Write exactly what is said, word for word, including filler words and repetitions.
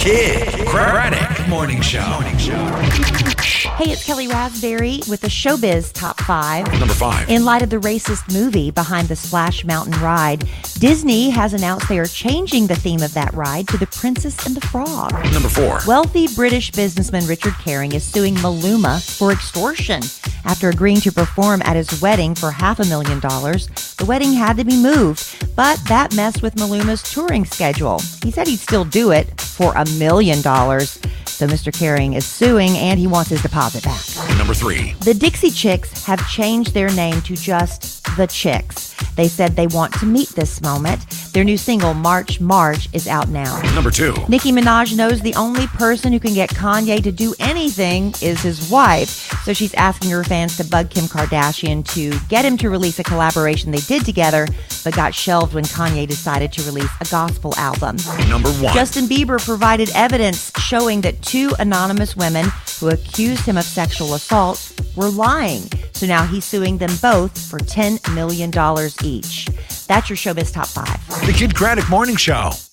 Kid Craddock Morning Show. Morning Show. Hey, it's Kelly Raspberry with the Showbiz Top five. Number five. In light of the racist movie Behind the Splash Mountain ride, Disney has announced they are changing the theme of that ride to The Princess and the Frog. Number four. Wealthy British businessman Richard Herring is suing Maluma for extortion. After agreeing to perform at his wedding for half a million dollars, the wedding had to be moved, but that messed with Maluma's touring schedule. He said he'd still do it for a million dollars. So Mister Herring is suing, and he wants his deposit back. Number three. The Dixie Chicks have changed their name to just The Chicks. They said they want to meet this moment. Their new single, March, March, is out now. Number two. Nicki Minaj knows the only person who can get Kanye to do anything is his wife. So she's asking her fans to bug Kim Kardashian to get him to release a collaboration they did together, but got shelved when Kanye decided to release a gospel album. Number one. Justin Bieber provided evidence showing that two anonymous women who accused him of sexual assault were lying. So now he's suing them both for ten million dollars each. That's your Showbiz Top five. The Kid Craddock Morning Show.